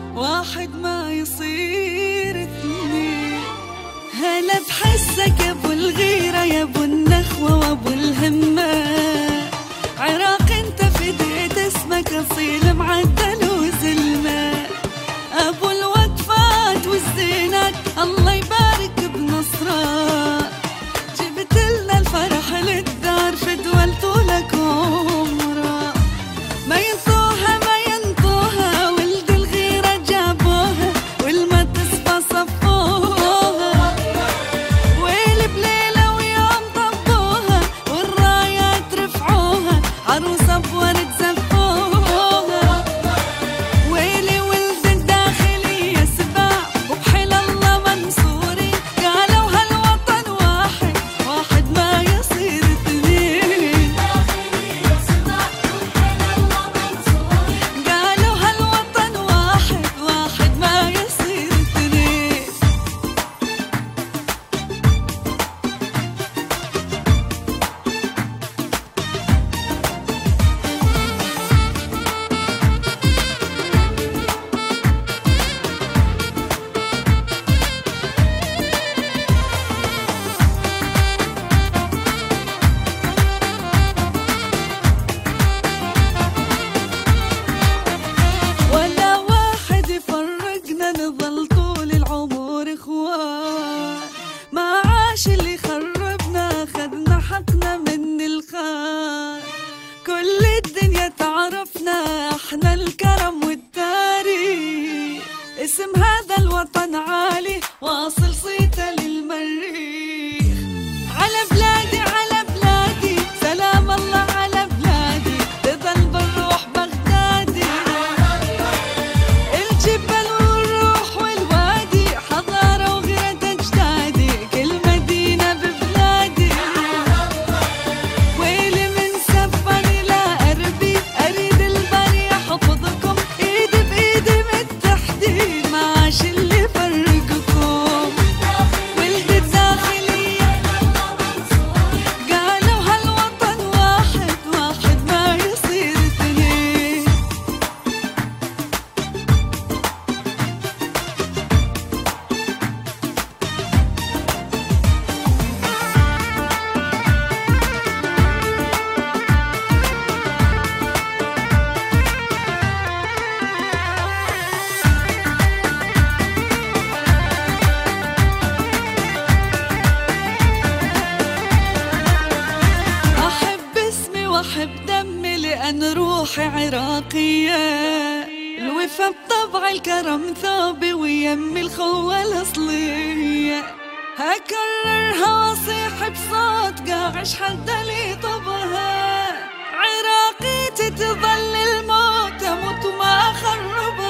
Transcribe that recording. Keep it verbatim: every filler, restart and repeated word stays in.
واحد ما يصير اثنين. هلا بحسك يا ابو الغيرة، يا ابو النخوة وابو الهمة، عراق انت فديت اسمك اصيل معدل وزلمة، ابو الوقفات والزينات الله يبارك بنصرك، جبت لنا الفرح للدار في دول طولك عمرك، ما ينطوها ما ينطوها ولد الغيرة جابوها والما تصفى صفوها، ويل بليلة ويوم طبوها والرايات رفعوها عروسة بورد زفوها، ويلي ولد الداخلية سباع وبحل الله منصوري، قالوا هالوطن واحد واحد ما يصير اثنين، قالوا هالوطن واحد واحد ما يصير اثنين. ولا واحد يفرقنا نظل طول العمر اخوان، ما عاش اللي خربنا خدنا حقنا من الخان، كل الدنيا تعرفنا احنا الكرم والتاريخ، اسم هذا الوطن عالي واصل صيته للمريخ، على بلادي على بلادي سلام الله على بلادي، تظل بالروح بغدادي، الجبل والروح والوادي حضارة وغيرة أجدادي، كل مدينة ببلادي، ويلي من سفر إلى أربي أريد البري أحفظكم، إيدي بإيدي متحدين ما عاش اللي فرقكم، ولد الداخلية قالوا هالوطن واحد واحد ما يصير اثنين. أحب اسمي وأحب دمي لأن روحي عراقية، الوفا بطبع الكرم ثوبي ويمي الخوة الأصلية، هكررها وأصيح بصوت قاعش حد لي طبها، عراقيتي تظل الموت أموت وما أخربها.